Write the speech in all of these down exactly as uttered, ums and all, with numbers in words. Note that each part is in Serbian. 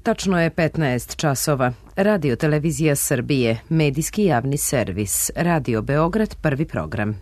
Tačno je petnaest časova. Radio Televizija Srbije, medijski javni servis, Radio Beograd, prvi program.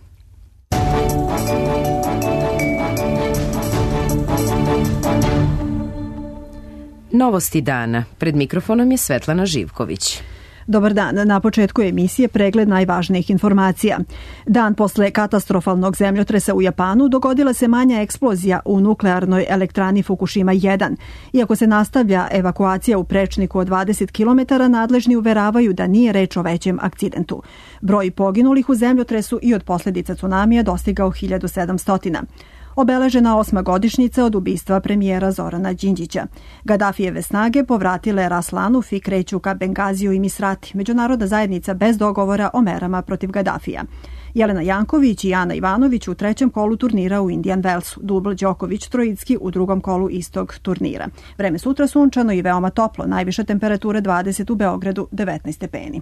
Novosti dana. Pred mikrofonom je Svetlana Živković. Dobar dan. Na početku emisije pregled najvažnijih informacija. Dan posle katastrofalnog zemljotresa u Japanu dogodila se manja eksplozija u nuklearnoj elektrani Fukushima jedan. Iako se nastavlja evakuacija u prečniku od dvadeset kilometara, nadležni uveravaju da nije reč o većem akcidentu. Broj poginulih u zemljotresu i od posljedica tsunamija dostigao hiljadu sedamsto. Obeležena osma godišnjica od ubistva premijera Zorana Đinđića. Gadafijeve snage povratile Ras Lanuf i kreću ka Bengaziju i Misrati, međunarodna zajednica bez dogovora o merama protiv Gadafija. Jelena Janković i Ana Ivanović u trećem kolu turnira u Indian Wellsu, Dubl Đoković Trojicki u drugom kolu istog turnira. Vreme sutra sunčano i veoma toplo, najviša temperatura dvadeset u Beogradu, devetnaest stepeni.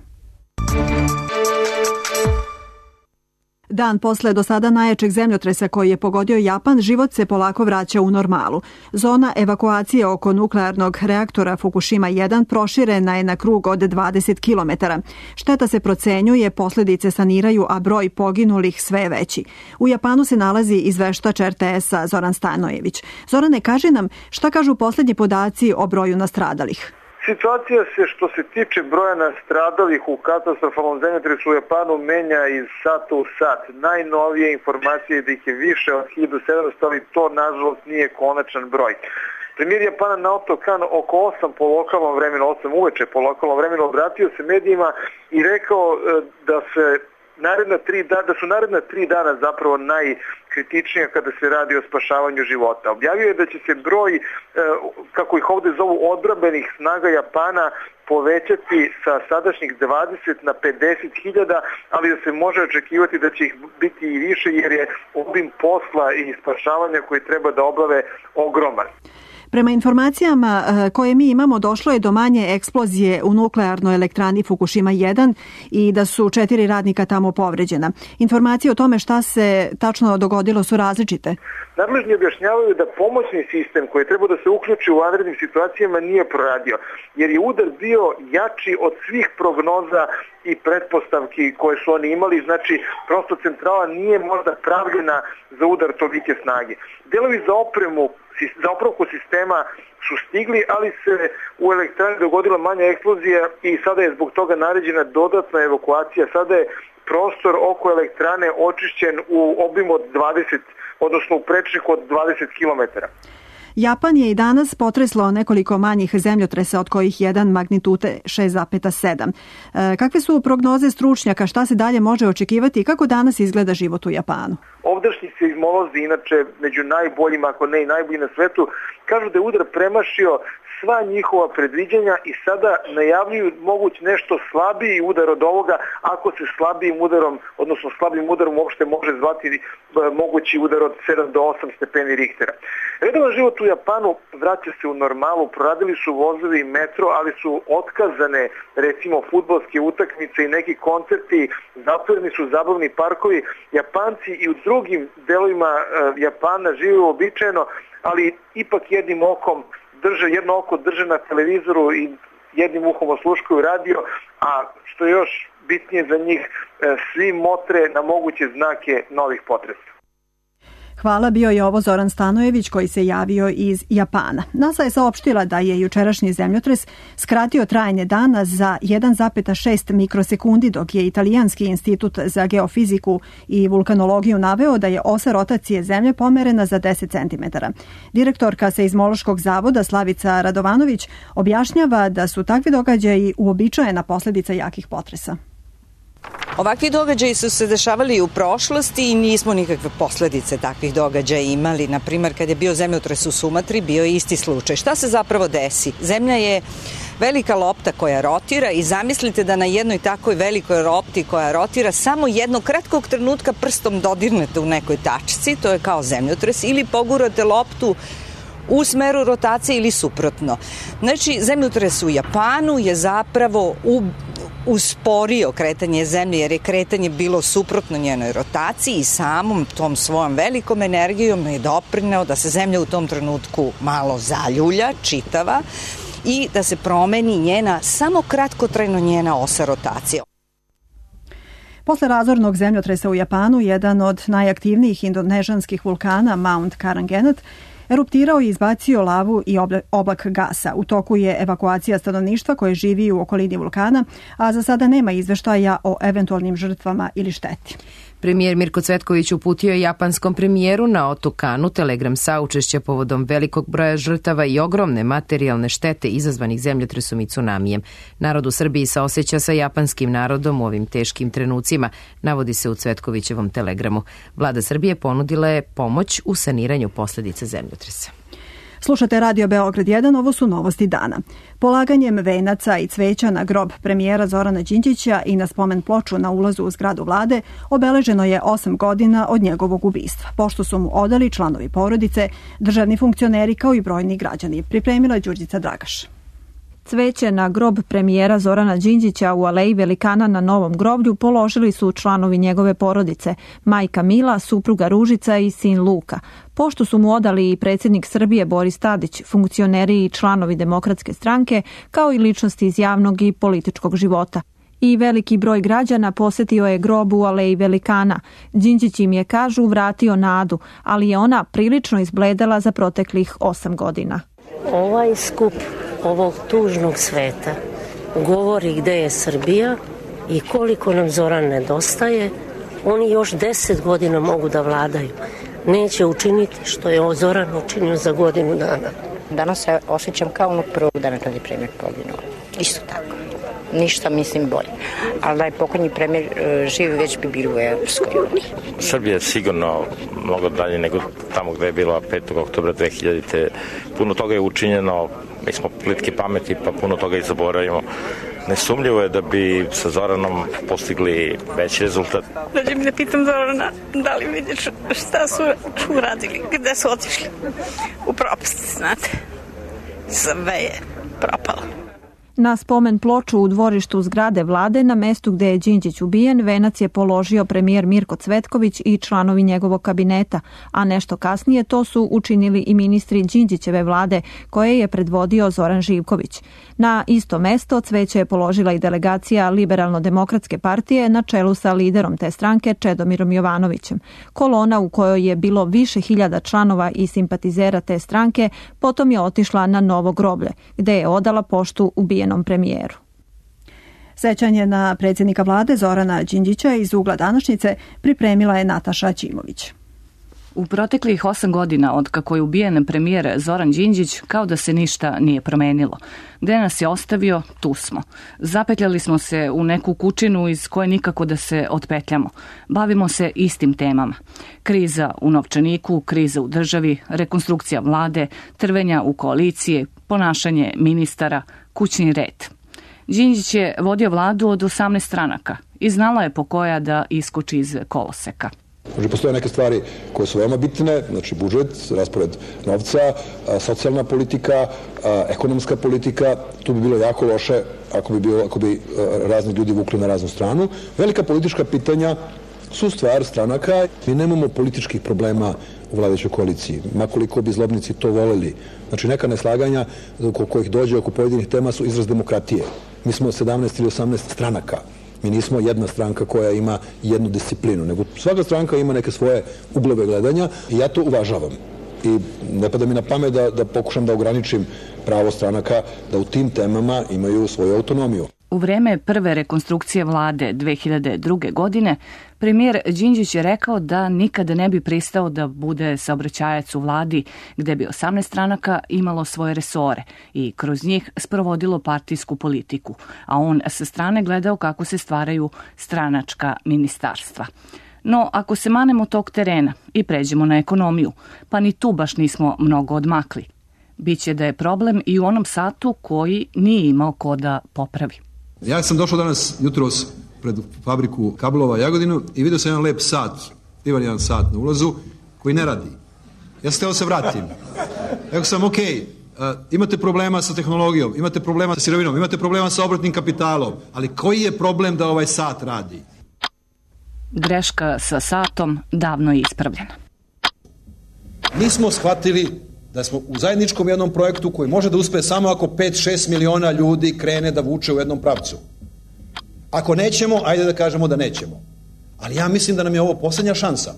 Dan posle do sada najjačeg zemljotresa koji je pogodio Japan, život se polako vraća u normalu. Zona evakuacije oko nuklearnog reaktora Fukushima jedan proširena je na krug od dvadeset kilometara. Šteta se procenjuje, posljedice saniraju, a broj poginulih sve je veći. U Japanu se nalazi izveštač er te esa Zoran Stanojević. Zorane, kaži nam šta kažu posljednji podaci o broju nastradalih. Situacija se što se tiče broja nastradalih u katastrofalnom zemljotresu u Japanu menja iz sata u sat. Najnovije informacije je da ih je više od hiljadu sedamsto, ali to nažalost nije konačan broj. Premijer Japana Naoto Kan oko osam po lokalnom vremenu, osam uveče po lokalnom vremenu, obratio se medijima i rekao da se naredna tri da, da su naredna tri dana zapravo najkritičnija kada se radi o spašavanju života. Objavio je da će se broj, kako ih ovdje zovu, odbrambenih snaga Japana povećati sa sadašnjih dvadeset na pedeset hiljada, ali da se može očekivati da će ih biti i više jer je obim posla i spašavanja koji treba da oblave ogroman. Prema informacijama koje mi imamo, došlo je do manje eksplozije u nuklearnoj elektrani Fukushima jedan i da su četiri radnika tamo povređena. Informacije o tome šta se tačno dogodilo su različite. Nadležni objašnjavaju da pomoćni sistem koji treba da se uključi u vanrednim situacijama nije proradio, jer je udar bio jači od svih prognoza i pretpostavki koje su oni imali, znači prosto centrala nije možda pravljena za udar tolike snage. Delovi za opremu za opravku sistema su stigli, ali se u elektrani dogodila manja eksplozija i sada je zbog toga naređena dodatna evakuacija. Sada je prostor oko elektrane očišćen u obimu od dvadeset, odnosno u prečniku od dvadeset kilometara. Japan je i danas potreslo nekoliko manjih zemljotresa, od kojih jedan magnitude šest zarez sedam. E, kakve su prognoze stručnjaka, šta se dalje može očekivati i kako danas izgleda život u Japanu? Ovdašnji seizmolozi, inače među najboljima, ako ne i najbolji na svetu, kažu da je udar premašio sva njihova predviđanja i sada najavljuju moguć nešto slabiji udar od ovoga, ako se slabijim udarom, odnosno slabijim udarom uopšte može zvati mogući udar od sedam do osam stepeni Richtera. Redovan život u Japanu vraća se u normalu, proradili su vozovi i metro, ali su otkazane recimo fudbalske utakmice i neki koncerti, zatvoreni su zabavni parkovi. Japanci i u drugim delovima Japana žive uobičajeno, ali ipak jednim okom drže, jedno oko drže na televizoru i jednim uhom osluškuju radio, a što je još bitnije za njih, svi motre na moguće znake novih potresa. Hvala, bio je ovo Zoran Stanojević koji se javio iz Japana. NASA je saopštila da je jučerašnji zemljotres skratio trajanje dana za jedan zarez šest mikrosekundi, dok je Italijanski institut za geofiziku i vulkanologiju naveo da je osa rotacije zemlje pomerena za deset centimetara. Direktorka Seizmološkog zavoda Slavica Radovanović objašnjava da su takvi događaji uobičajena posljedica jakih potresa. Ovakvi događaji su se dešavali u prošlosti i nismo nikakve posljedice takvih događaja imali. Naprimer, kad je bio zemljotres u Sumatri, bio je isti slučaj. Šta se zapravo desi? Zemlja je velika lopta koja rotira i zamislite da na jednoj takoj velikoj lopti koja rotira samo jednog kratkog trenutka prstom dodirnete u nekoj tačci, to je kao zemljotres, ili pogurate loptu u smeru rotacije ili suprotno. Znači, zemljotres u Japanu je zapravo u usporio kretanje zemlje, jer je kretanje bilo suprotno njenoj rotaciji i samom tom svojom velikom energijom je doprineo da se zemlja u tom trenutku malo zaljulja, čitava, i da se promeni njena, samo kratkotrajno njena osa rotacije. Posle razornog zemljotresa u Japanu, jedan od najaktivnijih indonežanskih vulkana, Mount Karangenat, eruptirao i izbacio lavu i oblak gasa. U toku je evakuacija stanovništva koje živi u okolini vulkana, a za sada nema izveštaja o eventualnim žrtvama ili šteti. Premijer Mirko Cvetković uputio je japanskom premijeru na otok Kanu telegram saučešća povodom velikog broja žrtava i ogromne materijalne štete izazvanih zemljotresom i tsunamijem. Narod u Srbiji saoseća sa japanskim narodom u ovim teškim trenucima, navodi se u Cvetkovićevom telegramu. Vlada Srbije ponudila je pomoć u saniranju posljedica zemljotresa. Slušate Radio Beograd jedan, ovo su novosti dana. Polaganjem venaca i cveća na grob premijera Zorana Đinđića i na spomen ploču na ulazu u zgradu vlade obeleženo je osam godina od njegovog ubistva, pošto su mu odali članovi porodice, državni funkcioneri kao i brojni građani. Pripremila je Đurđica Dragaš. Cveće na grob premijera Zorana Đinđića u Aleji Velikana na Novom groblju položili su članovi njegove porodice, majka Mila, supruga Ružica i sin Luka. Pošto su mu odali i predsjednik Srbije Boris Tadić, funkcioneri i članovi Demokratske stranke, kao i ličnosti iz javnog i političkog života. I veliki broj građana posetio je grob u Aleji Velikana. Đinđić im je, kažu, vratio nadu, ali je ona prilično izbledela za proteklih osam godina. Ovaj skup ovog tužnog sveta govori gde je Srbija i koliko nam Zoran nedostaje. Oni još deset godina mogu da vladaju. Neće učiniti što je Zoran učinio za godinu dana. Danas se osjećam kao onog prvog dana kad je premijer poginuo. Isto tako. Ništa mislim bolje. Ali da je pokojni premijer živi, već bi bili u Evropskoj uniji. Srbija je sigurno mnogo dalje nego tamo gde je bila petog oktobra dve hiljadite. Puno toga je učinjeno, mi smo plitki pameti pa puno toga i zaboravimo. Nesumljivo je da bi sa Zoranom postigli veći rezultat. Dođem da pitam Zorana da li vidiš šta su uradili, gde su otišli. U propast, znate. Sve je propalo. Na spomen ploču u dvorištu zgrade vlade na mestu gde je Đinđić ubijen, venac je položio premijer Mirko Cvetković i članovi njegovog kabineta, a nešto kasnije to su učinili i ministri Đinđićeve vlade koje je predvodio Zoran Živković. Na isto mesto cveće je položila i delegacija Liberalno-demokratske partije na čelu sa liderom te stranke Čedomirom Jovanovićem. Kolona u kojoj je bilo više hiljada članova i simpatizera te stranke potom je otišla na Novo groblje, gde je odala poštu ubijenom premijeru. Sećanje na predsjednika vlade Zorana Đinđića iz ugla današnjice pripremila je Nataša Ćimović. U proteklih osam godina od kako je ubijen premijer Zoran Đinđić, kao da se ništa nije promenilo. Gde nas je ostavio, tu smo. Zapetljali smo se u neku kućinu iz koje nikako da se otpetljamo. Bavimo se istim temama. Kriza u novčaniku, kriza u državi, rekonstrukcija vlade, trvenja u koaliciji, ponašanje ministara, kućni red. Đinđić je vodio vladu od osamnaest stranaka i znala je po koja da iskoči iz koloseka. Znači, postoje neke stvari koje su veoma bitne, znači budžet, raspored novca, socijalna politika, ekonomska politika. Tu bi bilo jako loše ako bi, bilo, ako bi razni ljudi vukli na raznu stranu. Velika politička pitanja su stvar stranaka. Mi nemamo političkih problema u vladajućoj koaliciji, makoliko bi zlobnici to voleli. Znači, neka neslaganja oko kojih dođe oko pojedinih tema su izraz demokratije. Mi smo sedamnaest ili osamnaest stranaka. Mi nismo jedna stranka koja ima jednu disciplinu, nego svaka stranka ima neke svoje uglove gledanja i ja to uvažavam. I ne pada mi na pamet da, da pokušam da ograničim pravo stranaka da u tim temama imaju svoju autonomiju. U vreme prve rekonstrukcije vlade dve hiljade druge. godine premijer Đinđić je rekao da nikada ne bi pristao da bude saobraćajac u vladi gde bi osamnaest stranaka imalo svoje resore i kroz njih sprovodilo partijsku politiku, a on sa strane gledao kako se stvaraju stranačka ministarstva. No, ako se manemo tog terena i pređemo na ekonomiju, pa ni tu baš nismo mnogo odmakli. Biće da je problem i u onom satu koji nije imao ko da popravi. Ja sam došao danas jutros pred fabriku kablova Jagodinu i vidio sam jedan lep sat, divan jedan sat na ulazu koji ne radi. Ja sam htio se vratim. Rekao sam, ok, uh, imate problema sa tehnologijom, imate problema sa sirovinom, imate problema sa obrtnim kapitalom, ali koji je problem da ovaj sat radi? Greška sa satom davno je ispravljena. Nismo shvatili da smo u zajedničkom jednom projektu koji može da uspe samo ako pet šest miliona ljudi krene da vuče u jednom pravcu. Ako nećemo, ajde da kažemo da nećemo. Ali ja mislim da nam je ovo poslednja šansa.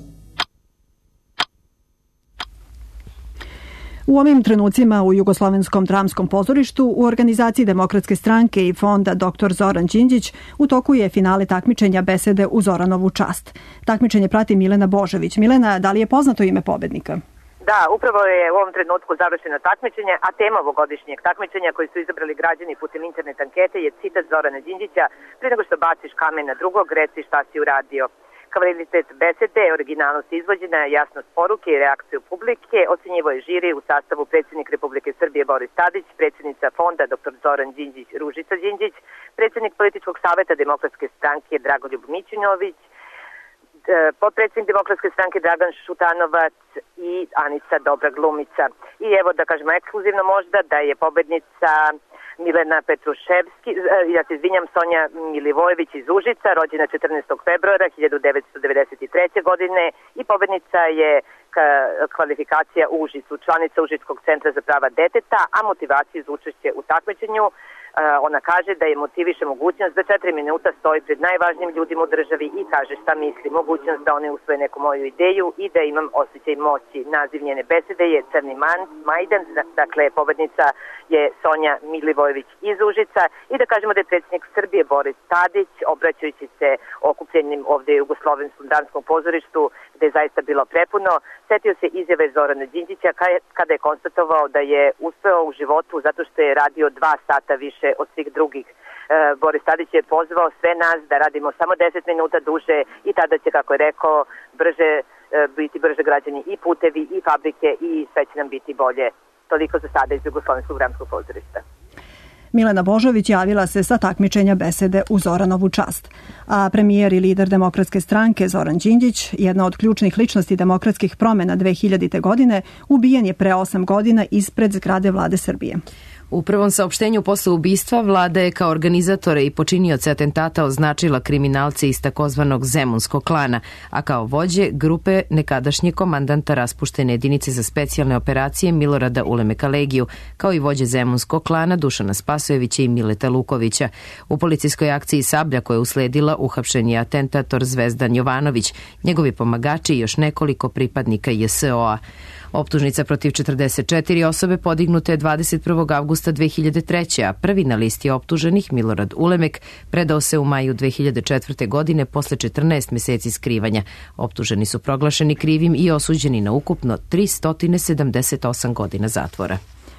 U ovim trenucima u Jugoslovenskom dramskom pozorištu u organizaciji Demokratske stranke i fonda doktor Zoran Đinđić u toku je finale takmičenja besede u Zoranovu čast. Takmičenje prati Milena Božović. Milena, da li je poznato ime pobednika? Da, upravo je u ovom trenutku završeno takmičenje, a tema ovogodišnjeg takmičenja koji su izabrali građani putem internet ankete je citat Zorana Đinđića: "Prije nego što baciš kamen na drugog, reci šta si uradio." Kvalitet besede, originalnost izvođenja, jasnost poruke i reakciju publike ocenjivo je žiri u sastavu predsjednik Republike Srbije Boris Tadić, predsjednica fonda doktor Zoran Đinđić Ružica Đinđić, predsjednik političkog saveta Demokratske stranke Dragoljub Mićunović, potpredsjednik Demokratske stranke Dragan Šutanovac i Anica Dobra Glumica. I evo da kažemo ekskluzivno možda da je pobednica Milena Petruševski, ja se izvinjam, Sonja Milivojević iz Užica, rođena četrnaestog februara hiljadu devetsto devedeset treće. godine i pobednica je kvalifikacija u Užicu, članica Užičkog centra za prava deteta, a motivaciju za učešće u takmičenju ona kaže da je motiviše mogućnost da četiri minuta stoji pred najvažnijim ljudima u državi i kaže šta misli, mogućnost da oni usvoje neku moju ideju i da imam osjećaj moći. Naziv njene besede je Crni Majdan, dakle pobednica je Sonja Milivojević iz Užica i da kažemo da je predsjednik Srbije Boris Tadić, obraćajući se okupljenim ovde u Jugoslovenskom dramskom pozorištu gde je zaista bilo prepuno, setio se izjave Zorana Đinđića kada je konstatovao da je uspeo u životu zato što je radio dva sata više od svih drugih. Boris Tadić je pozvao sve nas da radimo samo deset minuta duže i tada će, kako je rekao, brže biti brže građani i putevi i fabrike i sve će nam biti bolje. Toliko za sada iz Jugoslovenskog dramskog pozorišta. Milena Božović javila se sa takmičenja besede u Zoranovu čast. A premijer i lider Demokratske stranke Zoran Đinđić, jedna od ključnih ličnosti demokratskih promena dve hiljadite. godine, ubijen je pre osam godina ispred zgrade vlade Srbije. U prvom saopštenju posle ubistva vlada je kao organizatore i počinioce atentata označila kriminalce iz takozvanog Zemunskog klana, a kao vođe grupe nekadašnje komandanta raspuštene jedinice za specijalne operacije Milorada Ulemeka Legiju, kao i vođe Zemunskog klana Dušana Spasojevića i Mileta Lukovića. U policijskoj akciji Sablja koja je usledila uhapšen je atentator Zvezdan Jovanović, njegovi pomagači i još nekoliko pripadnika J S O A. Optužnica protiv četrdeset četiri osobe podignuta je dvadeset prvog avgusta dve hiljade treće. a prvi na listi optuženih, Milorad Ulemek, predao se u maju dve hiljade četvrte. godine posle četrnaest meseci skrivanja. Optuženi su proglašeni krivim i osuđeni na ukupno tristo sedamdeset osam godina zatvora.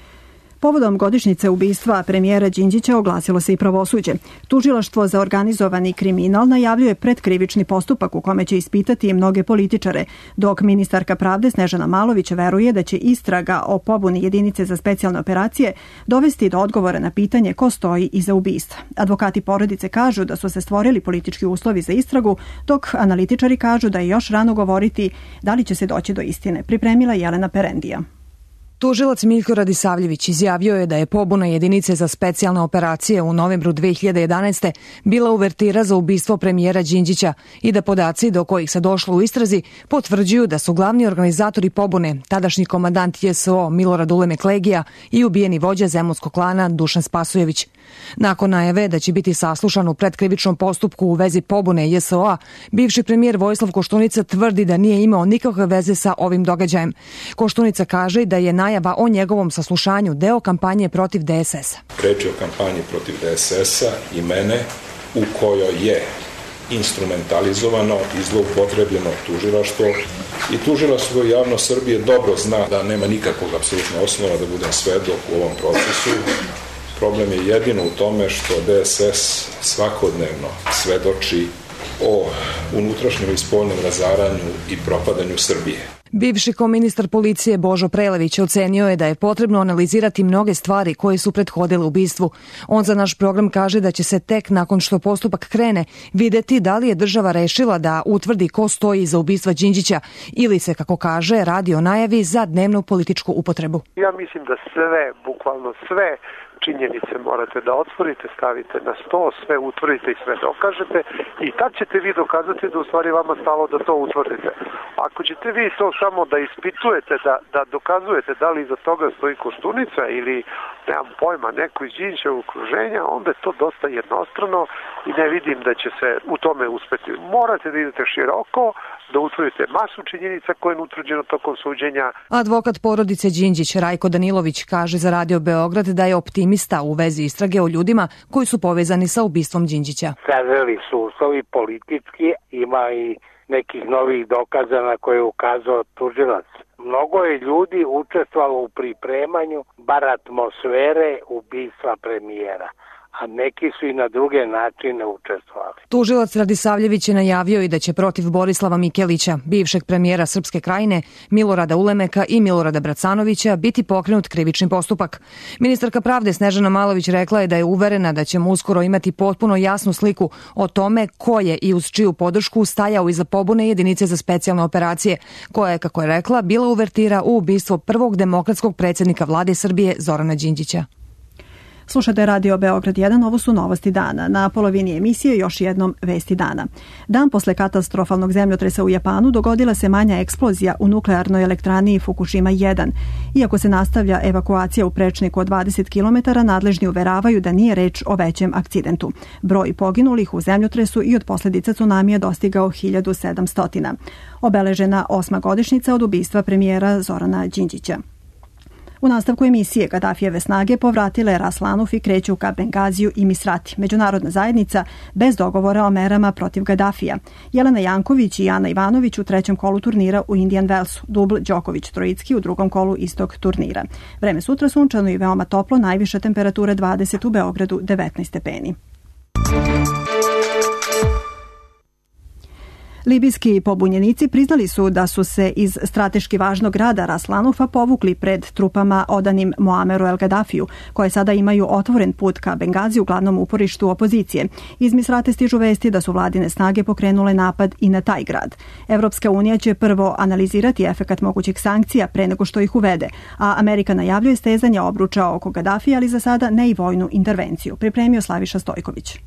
Povodom godišnjice ubistva premijera Đinđića oglasilo se i pravosuđe. Tužilaštvo za organizovani kriminal najavljuje predkrivični postupak u kome će ispitati i mnoge političare, dok ministarka pravde Snežana Malović veruje da će istraga o pobuni jedinice za specijalne operacije dovesti do odgovora na pitanje ko stoji iza ubistva. Advokati porodice kažu da su se stvorili politički uslovi za istragu, dok analitičari kažu da je još rano govoriti da li će se doći do istine. Pripremila Jelena Perendija. Tužilac Miljko Radisavljević izjavio je da je pobuna jedinice za specijalne operacije u novembru dve hiljade jedanaeste. bila uvertira za ubistvo premijera Đinđića i da podaci do kojih se došlo u istrazi potvrđuju da su glavni organizatori pobune tadašnji komandant J S O Milorad Ulemek Legija i ubijeni vođa Zemunskog klana Dušan Spasojević. Nakon najave da će biti saslušan u predkrivičnom postupku u vezi pobune J S O A, bivši premijer Vojislav Koštunica tvrdi da nije imao nikakve veze sa ovim događajem. Koštunica kaže da je najava o njegovom saslušanju deo kampanje protiv D S S-a. Reč je o kampanji protiv D S S-a i mene u kojoj je instrumentalizovano i zloupotrebljeno tužilaštvo i tužilaštvo i javnost Srbije dobro zna da nema nikakvog apsolutno osnova da budem svedok u ovom procesu. Problem je jedino u tome što D S S svakodnevno svedoči o unutrašnjem i spoljnom razaranju i propadanju Srbije. Bivši koministar policije Božo Prelević ocenio je da je potrebno analizirati mnoge stvari koje su prethodile ubistvu. On za naš program kaže da će se tek nakon što postupak krene videti da li je država rešila da utvrdi ko stoji iza ubistva Đinđića ili se, kako kaže, radi o najavi za dnevnu političku upotrebu. Ja mislim da sve, bukvalno sve činjenice morate da otvorite, stavite na sto, sve utvrdite i sve dokažete i tad ćete vi dokazati da u stvari vama stalo da to utvrdite. Ako ćete vi to samo da ispitujete, da, da dokazujete da li iza toga stoji Koštunica ili nemam pojma, neko iz Đinđićevog okruženja, onda je to dosta jednostrano i ne vidim da će se u tome uspeti. Morate da idete široko, da utvrdite masu činjenica koje je utvrđeno tokom suđenja. Advokat porodice Đinđić Rajko Danilović kaže za Radio Beograd da je optimista u vezi istrage o ljudima koji su povezani sa ubistvom Đinđića. Sazreli su uslovi politički, ima i nekih novih dokaza na koje je ukazao tužilac. Mnogo je ljudi učestvovalo u pripremanju bar atmosfere ubistva premijera, a neki su i na druge načine učestvovali. Tužilac Radisavljević je najavio i da će protiv Borislava Mikelića, bivšeg premijera Srpske Krajine, Milorada Ulemeka i Milorada Bracanovića biti pokrenut krivični postupak. Ministarka pravde Snežana Malović rekla je da je uverena da ćemo uskoro imati potpuno jasnu sliku o tome ko je i uz čiju podršku stajao iza pobune jedinice za specijalne operacije, koja je, kako je rekla, bila uvertira u ubistvo prvog demokratskog predsjednika vlade Srbije Zorana Đinđića. Slušate Radio Beograd jedan, ovo su novosti dana. Na polovini emisije još jednom vesti dana. Dan posle katastrofalnog zemljotresa u Japanu dogodila se manja eksplozija u nuklearnoj elektrani Fukushima jedan. Iako se nastavlja evakuacija u prečniku od dvadeset kilometara, nadležni uveravaju da nije reč o većem akcidentu. Broj poginulih u zemljotresu i od posljedica tsunamija dostigao hiljadu sedamsto. Obeležena osma godišnjica od ubistva premijera Zorana Đinđića. U nastavku emisije Gadafijeve snage povratile Ras Lanuf i kreću ka Bengaziju i Misrati. Međunarodna zajednica bez dogovora o merama protiv Gadafija. Jelena Janković i Ana Ivanović u trećem kolu turnira u Indian Wellsu. Dubl Đoković-Trojicki u drugom kolu istog turnira. Vreme sutra sunčano i veoma toplo, najviša temperatura dvadeset, u Beogradu devetnaest stepeni. Libijski pobunjenici priznali su da su se iz strateški važnog grada Ras Lanufa povukli pred trupama odanim Muameru El Gaddafiju, koje sada imaju otvoren put ka Bengaziju, glavnom uporištu opozicije. Iz Misrate stižu vesti da su vladine snage pokrenule napad i na taj grad. Evropska unija će prvo analizirati efekat mogućih sankcija pre nego što ih uvede, a Amerika najavljuje stezanje obruča oko Gaddafija, ali za sada ne i vojnu intervenciju. Pripremio Slaviša Stojković.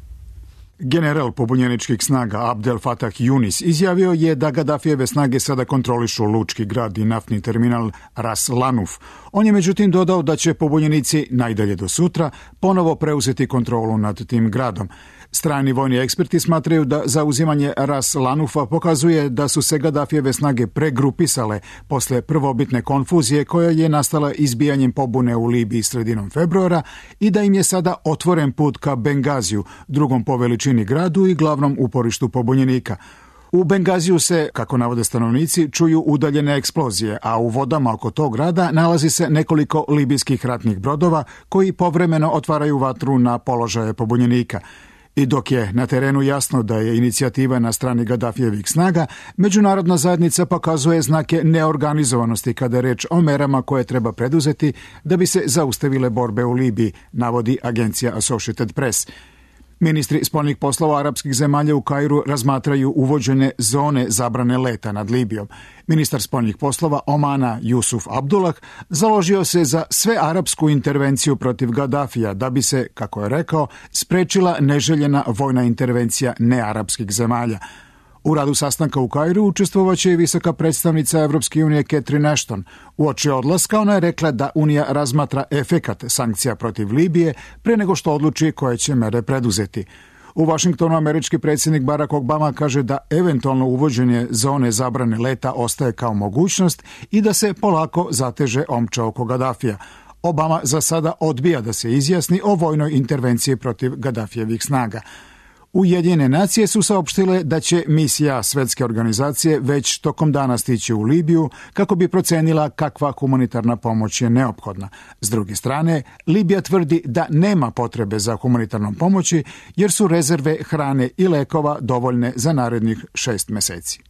General pobunjeničkih snaga Abdel Fattah Yunis izjavio je da Gaddafijeve snage sada kontrolišu lučki grad i naftni terminal Ras Lanuf. On je međutim dodao da će pobunjenici najdalje do sutra ponovo preuzeti kontrolu nad tim gradom. Strani vojni eksperti smatraju da zauzimanje Ras Lanufa pokazuje da su se Gaddafijeve snage pregrupisale posle prvobitne konfuzije koja je nastala izbijanjem pobune u Libiji sredinom februara i da im je sada otvoren put ka Bengaziju, drugom po veličini gradu i glavnom uporištu pobunjenika. U Bengaziju se, kako navode stanovnici, čuju udaljene eksplozije, a u vodama oko tog grada nalazi se nekoliko libijskih ratnih brodova koji povremeno otvaraju vatru na položaje pobunjenika. I dok je na terenu jasno da je inicijativa na strani Gaddafijevih snaga, međunarodna zajednica pokazuje znake neorganizovanosti kada je reč o merama koje treba preduzeti da bi se zaustavile borbe u Libiji, navodi agencija Associated Press. Ministri spoljnih poslova arapskih zemalja u Kairu razmatraju uvođene zone zabrane leta nad Libijom. Ministar spoljnih poslova Omana Jusuf Abdullah založio se za svearapsku intervenciju protiv Gaddafija da bi se, kako je rekao, sprečila neželjena vojna intervencija nearapskih zemalja. U radu sastanka u Kairu učestvovaće i visoka predstavnica Evropske unije Catherine Ashton. Uoči odlaska ona je rekla da Unija razmatra efekat sankcija protiv Libije pre nego što odluči koje će mere preduzeti. U Vašingtonu američki predsjednik Barack Obama kaže da eventualno uvođenje zone zabrane leta ostaje kao mogućnost i da se polako zateže omča oko Gaddafija. Obama za sada odbija da se izjasni o vojnoj intervenciji protiv Gaddafijevih snaga. Ujedinjene nacije su saopštile da će misija svetske organizacije već tokom dana stići u Libiju kako bi procenila kakva humanitarna pomoć je neophodna. S druge strane, Libija tvrdi da nema potrebe za humanitarnom pomoći jer su rezerve hrane i lekova dovoljne za narednih šest meseci.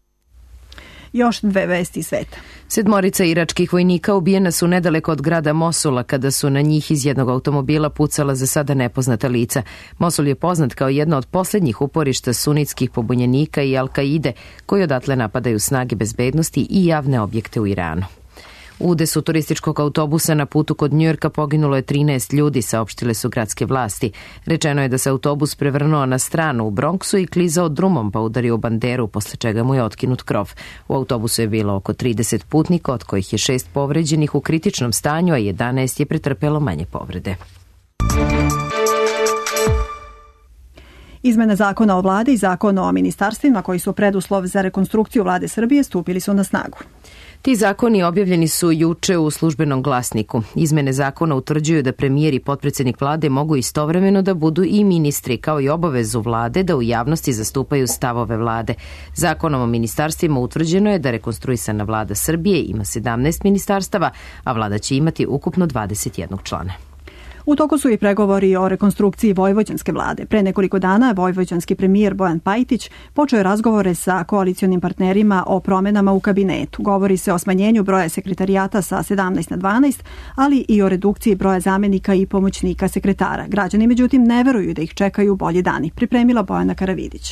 Još dve vesti sveta. Sedmorica iračkih vojnika ubijena su nedaleko od grada Mosula kada su na njih iz jednog automobila pucala za sada nepoznata lica. Mosul je poznat kao jedno od posljednjih uporišta sunitskih pobunjenika i Al-Kaide koji odatle napadaju snage bezbednosti i javne objekte u Iranu. U udesu turističkog autobusa na putu kod Njujorka poginulo je trinaest ljudi, saopštile su gradske vlasti. Rečeno je da se autobus prevrnuo na stranu u Bronxu i klizao drumom pa udario u banderu, posle čega mu je otkinut krov. U autobusu je bilo oko trideset putnika, od kojih je šest povređenih u kritičnom stanju, a jedanaest je pretrpelo manje povrede. Izmene zakona o vladi i zakona o ministarstvima, koji su preduslov za rekonstrukciju vlade Srbije, stupili su na snagu. Ti zakoni objavljeni su juče u Službenom glasniku. Izmene zakona utvrđuju da premijer i potpredsednik vlade mogu istovremeno da budu i ministri, kao i obavezu vlade da u javnosti zastupaju stavove vlade. Zakonom o ministarstvima utvrđeno je da rekonstruisana vlada Srbije ima sedamnaest ministarstava, a vlada će imati ukupno dvadeset jednog člana. U toku su i pregovori o rekonstrukciji vojvođanske vlade. Pre nekoliko dana vojvođanski premijer Bojan Pajtić počeo je razgovore sa koalicionim partnerima o promenama u kabinetu. Govori se o smanjenju broja sekretarijata sa sedamnaest na dvanaest, ali i o redukciji broja zamenika i pomoćnika sekretara. Građani, međutim, ne veruju da ih čekaju bolji dani. Pripremila Bojana Karavidić.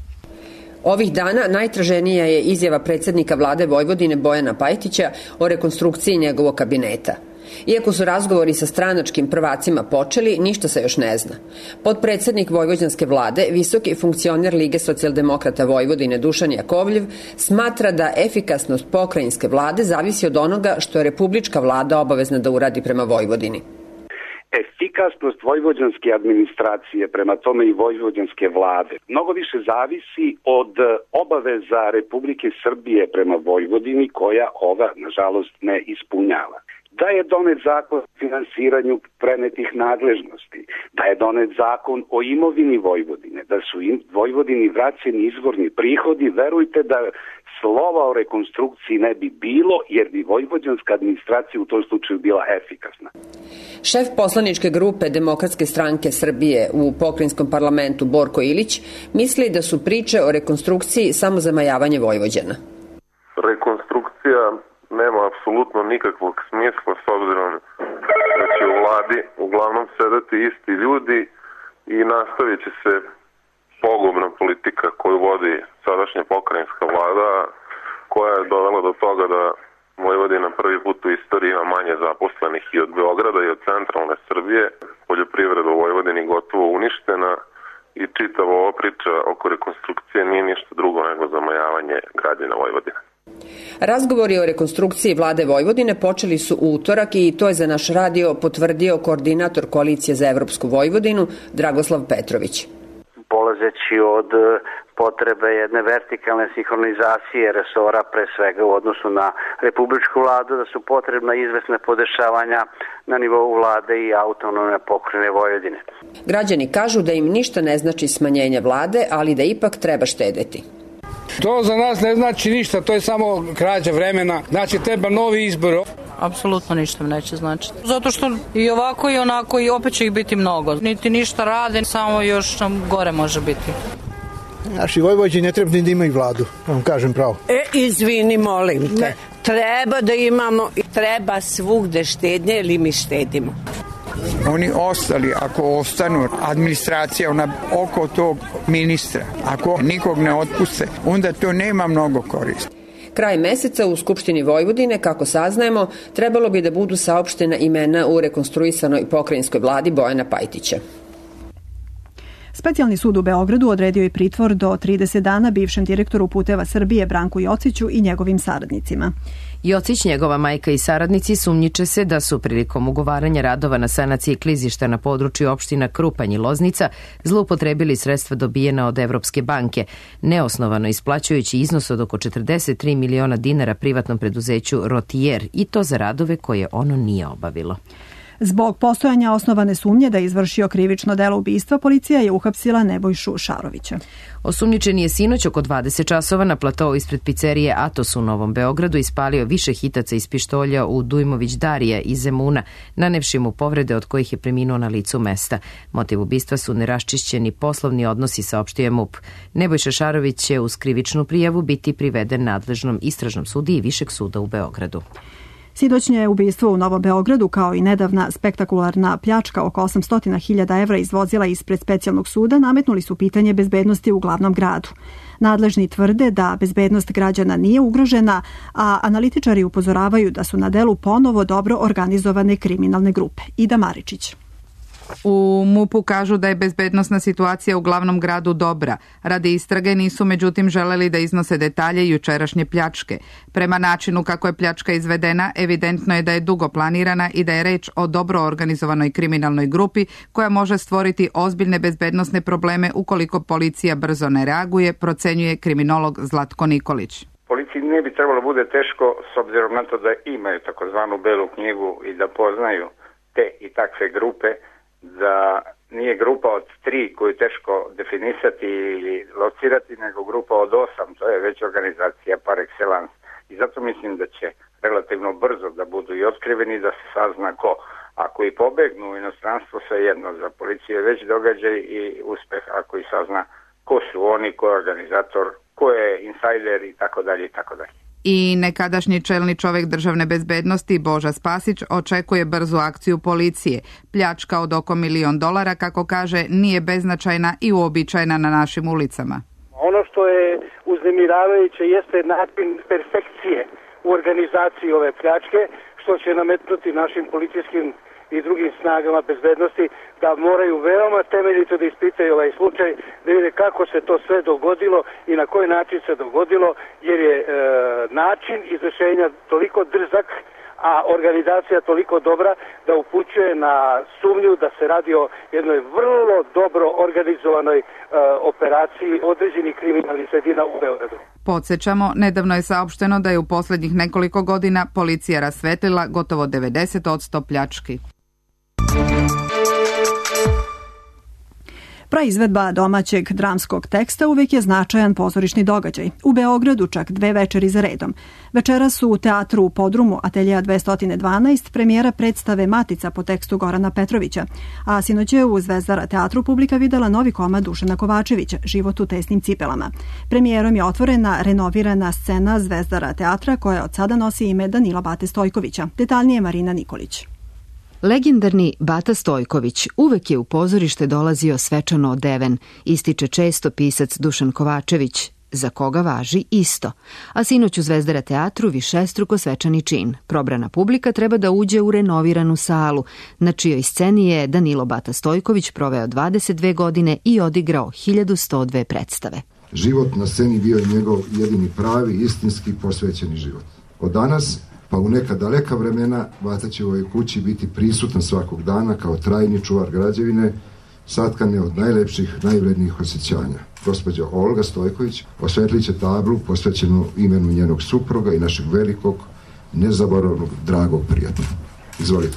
Ovih dana najtraženija je izjava predsednika vlade Vojvodine Bojana Pajtića o rekonstrukciji njegovog kabineta. Iako su razgovori sa stranačkim prvacima počeli, ništa se još ne zna. Potpredsednik vojvođanske vlade, visoki funkcioner Lige socijaldemokrata Vojvodine Dušan Jakovljev, smatra da efikasnost pokrajinske vlade zavisi od onoga što je republička vlada obavezna da uradi prema Vojvodini. Efikasnost vojvođanske administracije, prema tome i vojvođanske vlade, mnogo više zavisi od obaveza Republike Srbije prema Vojvodini, koja ova, nažalost, ne ispunjava. Da je donet zakon o finansiranju prenetih nadležnosti, da je donet zakon o imovini Vojvodine, da su im Vojvodini vraćeni izvorni prihodi, verujte da slova o rekonstrukciji ne bi bilo, jer bi vojvođanska administracija u tom slučaju bila efikasna. Šef poslaničke grupe Demokratske stranke Srbije u pokrajinskom parlamentu Borko Ilić misli da su priče o rekonstrukciji samo zamajavanje Vojvođana. Rekonstrukcija nema apsolutno nikakvog smisla, s obzirom da će u vladi uglavnom sedeti isti ljudi i nastavit će se pogubna politika koju vodi sadašnja pokrajinska vlada, koja je dovela do toga da Vojvodina prvi put u istoriji ima manje zaposlenih i od Beograda i od centralne Srbije. Poljoprivreda u Vojvodini gotovo uništena i čitava ova priča oko rekonstrukcije nije ništa drugo nego zamajavanje građana Vojvodine. Razgovori o rekonstrukciji vlade Vojvodine počeli su u utorak i to je za naš radio potvrdio koordinator Koalicije za Evropsku Vojvodinu Dragoslav Petrović. Polazeći od potrebe jedne vertikalne sinhronizacije resora, pre svega u odnosu na republičku vladu, da su potrebna izvesne podešavanja na nivou vlade i autonomne pokrajine Vojvodine. Građani kažu da im ništa ne znači smanjenje vlade, ali da ipak treba štedeti. To za nas ne znači ništa, to je samo krađa vremena, znači treba novi izbor. Apsolutno ništa neće značiti. Zato što i ovako i onako i opet će ih biti mnogo. Niti ništa rade, samo još gore može biti. Naši Vojvođani ne treba ni da imaju vladu, vam kažem pravo. E, izvini, molim te. Ne. Treba da imamo, treba svugde štednje ili mi štedimo. Oni ostali, ako ostanu, administracija ona oko tog ministra, ako nikog ne otpuste, onda to nema mnogo koristi. Kraj meseca u Skupštini Vojvodine, kako saznajemo, trebalo bi da budu saopštena imena u rekonstruisanoj pokrajinskoj vladi Bojana Pajtića. Specijalni sud u Beogradu odredio je pritvor do trideset dana bivšem direktoru Puteva Srbije Branku Jociću i njegovim saradnicima. Jocić, njegova majka i saradnici sumnjiče se da su prilikom ugovaranja radova na sanaciji klizišta na području opština Krupanj i Loznica zloupotrebili sredstva dobijena od Evropske banke, neosnovano isplaćujući iznos od oko četrdeset tri miliona dinara privatnom preduzeću Rotijer, i to za radove koje ono nije obavilo. Zbog postojanja osnovane sumnje da je izvršio krivično delo ubistva, policija je uhapsila Nebojšu Šarovića. Osumnjičeni je sinoć oko dvadeset časova na platou ispred pizzerije Atos u Novom Beogradu ispalio više hitaca iz pištolja u Dujmović Darija iz Zemuna, nanevši mu povrede od kojih je preminuo na licu mesta. Motiv ubistva su neraščišćeni poslovni odnosi, saopštio je MUP. Nebojša Šarović će uz krivičnu prijavu biti priveden nadležnom istražnom sudiji Višeg suda u Beogradu. Sidoćnje ubistvo u Novom Beogradu, kao i nedavna spektakularna pljačka oko osamsto hiljada evra iz vozila ispred specijalnog suda, nametnuli su pitanje bezbednosti u glavnom gradu. Nadležni tvrde da bezbednost građana nije ugrožena, a analitičari upozoravaju da su na delu ponovo dobro organizovane kriminalne grupe. Ida Maričić. U MUP-u kažu da je bezbednosna situacija u glavnom gradu dobra. Radi istrage nisu međutim želeli da iznose detalje jučerašnje pljačke. Prema načinu kako je pljačka izvedena, evidentno je da je dugo planirana i da je reč o dobro organizovanoj kriminalnoj grupi koja može stvoriti ozbiljne bezbednosne probleme ukoliko policija brzo ne reaguje, procenjuje kriminolog Zlatko Nikolić. Policiji ne bi trebalo bude teško, s obzirom na to da imaju takozvanu belu knjigu i da poznaju te i takve grupe, da nije grupa od tri koju teško definisati ili locirati, nego grupa od osam, to je već organizacija par excellence. I zato mislim da će relativno brzo da budu i otkriveni, da se sazna ko. Ako i pobegnu u inostranstvo, svejedno, za policiju je već događaj i uspeh ako i sazna ko su oni, ko je organizator, ko je insajder i tako dalje i tako dalje. I nekadašnji čelni čovjek državne bezbednosti Boža Spasić očekuje brzu akciju policije. Pljačka od oko milion dolara, kako kaže, nije beznačajna i uobičajena na našim ulicama. Ono što je uznemiravajuće jeste način perfekcije u organizaciji ove pljačke, što će nametnuti našim policijskim i drugim snagama bezbednosti da moraju veoma temeljito da ispitaju ovaj slučaj, da vide kako se to sve dogodilo i na koji način se dogodilo, jer je e, način izvršenja toliko drzak, a organizacija toliko dobra da upućuje na sumnju da se radi o jednoj vrlo dobro organizovanoj e, operaciji određenih kriminalnih sredina u Beogradu. Podsjećamo, nedavno je saopšteno da je u posljednjih nekoliko godina policija rasvetlila gotovo devedeset posto pljački. Praizvedba domaćeg dramskog teksta uvijek je značajan pozorišni događaj. U Beogradu čak dve večeri za redom. Večeras su u teatru u Podrumu Ateljeja dvesta dvanaest premijera predstave Matica po tekstu Gorana Petrovića, a sinoć je u Zvezdara teatru publika videla novi komad Dušana Kovačevića, Život u tesnim cipelama. Premijerom je otvorena renovirana scena Zvezdara teatra koja od sada nosi ime Danila Bate Stojkovića. Detaljnije Marina Nikolić. Legendarni Bata Stojković uvek je u pozorište dolazio svečano odeven, ističe često pisac Dušan Kovačević, za koga važi isto. A sinoć u Zvezdara teatru višestruko svečani čin. Probrana publika treba da uđe u renoviranu salu, na čijoj sceni je Danilo Bata Stojković proveo dvadeset dve godine i odigrao hiljadu sto dve predstave. Život na sceni bio je njegov jedini pravi, istinski posvećeni život. Od danas pa u neka daleka vremena Bata će u ovoj kući biti prisutan svakog dana kao trajni čuvar građevine, satkane od najlepših, najvrednijih osjećanja. Gospođa Olga Stojković osvetlit će tablu posvećenu imenu njenog supruga i našeg velikog, nezaboravnog, dragog prijatelja. Izvolite.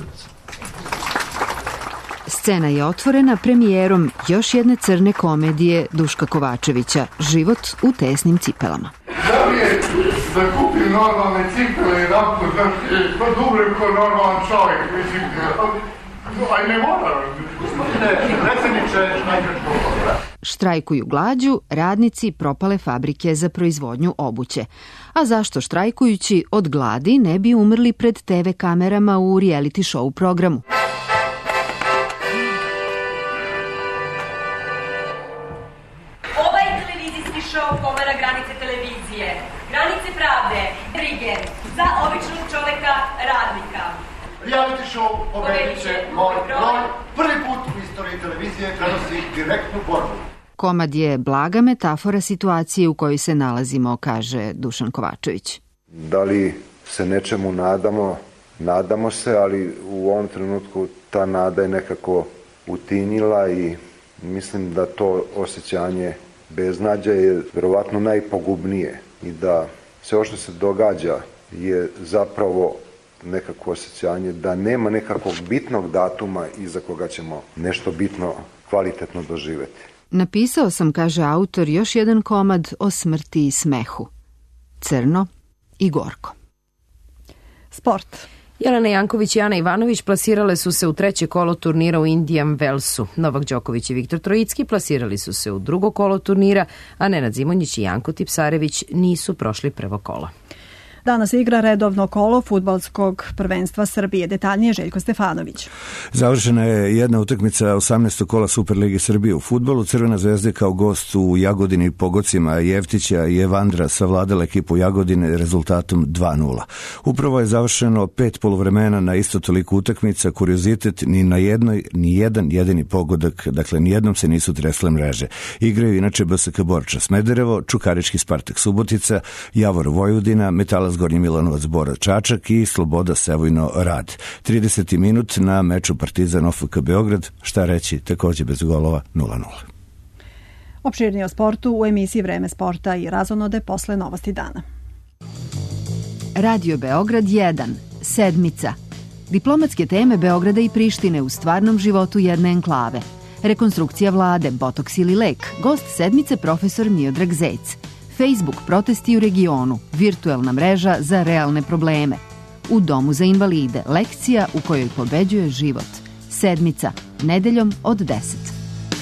Scena je otvorena premijerom još jedne crne komedije Duška Kovačevića, Život u tesnim cipelama. Da li je da kupim normalne cipele i rapno, da je to dublje ko normalan čovjek, mislim, aj ne mora. Gospodine predsjedniče, najpred pogleda. Štrajkuju glađu radnici propale fabrike za proizvodnju obuće. A zašto štrajkujući od gladi ne bi umrli pred te ve kamerama u reality show programu? Ovaj televizijski show pomera granice televizije, granice pravde, brige za običnog čoveka, radnika. Reality show pobedit će moj broj. Prvi put u istoriji televizije prenosi direktnu borbu. Komad je blaga metafora situacije u kojoj se nalazimo, kaže Dušan Kovačević. Da li se nečemu nadamo? Nadamo se, ali u ovom trenutku ta nada je nekako utinila i mislim da to osjećanje beznađa je verovatno najpogubnije i da sve ovo što se događa je zapravo nekako osjećanje da nema nekakvog bitnog datuma iza koga ćemo nešto bitno kvalitetno doživjeti. Napisao sam, kaže autor, još jedan komad o smrti i smehu. Crno i gorko. Sport. Jelena Janković i Ana Ivanović plasirale su se u treće kolo turnira u Indian Wellsu. Novak Đoković i Viktor Trojicki plasirali su se u drugo kolo turnira, a Nenad Zimonjić i Janko Tipsarević nisu prošli prvo kolo. Danas se igra redovno kolo fudbalskog prvenstva Srbije. Detaljnije Željko Stefanović. Završena je jedna utakmica osamnaestog kola Superlige Srbije u fudbalu. Crvena zvezda kao gost u Jagodini pogocima Jevtića i Evandra savladala ekipu Jagodine rezultatom dva nula. Upravo je završeno pet poluvremena na isto toliko utakmica. Kuriozitet, ni na jednoj, ni jedan jedini pogodak, dakle nijednom se nisu tresle mreže. Igraju inače B S K Borča Smederevo, Čukarički Spartak Subotica, Javor Vojvodina, Metalac Gornji Milanovac Bora Čačak i Sloboda Sevojno Rad. trideseti minut na meču Partizan O F K Beograd, šta reći, takođe bez golova nula nula. Opširnije o sportu u emisiji Vreme sporta i razonode posle novosti dana. Radio Beograd jedan. Sedmica. Diplomatske teme Beograda i Prištine u stvarnom životu jedne enklave. Rekonstrukcija vlade, botoks ili lek. Gost sedmice profesor Miodrag Zec. Facebook protesti u regionu. Virtuelna mreža za realne probleme. U domu za invalide. Lekcija u kojoj pobeđuje život. Sedmica. Nedeljom od deset.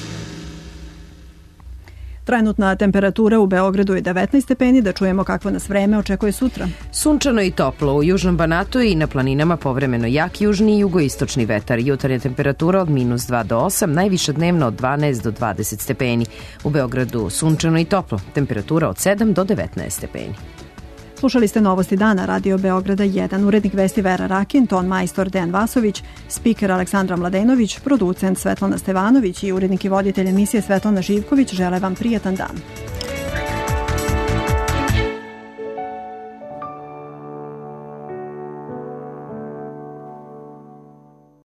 Trenutna temperatura u Beogradu je devetnaest stepeni, da čujemo kakvo nas vreme očekuje sutra. Sunčano i toplo u južnom Banatu i na planinama povremeno jak južni i jugoistočni vetar. Jutarnja temperatura od minus dva do osam, najviša dnevno od dvanaest do dvadeset stepeni. U Beogradu sunčano i toplo, temperatura od sedam do devetnaest stepeni. Slušali ste novosti dana Radio Beograda jedan, urednik vesti Vera Rakin, ton majstor Dejan Vasović, spiker Aleksandra Mladenović, producent Svetlana Stevanović i urednik i voditelj emisije Svetlana Živković žele vam prijatan dan.